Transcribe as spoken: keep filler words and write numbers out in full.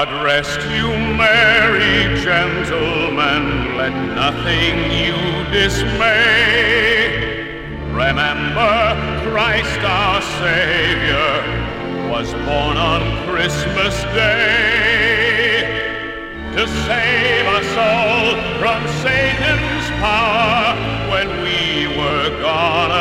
God rest you, merry gentlemen, let nothing you dismay. Remember, Christ our Savior was born on Christmas Day to save us all from Satan's power when we were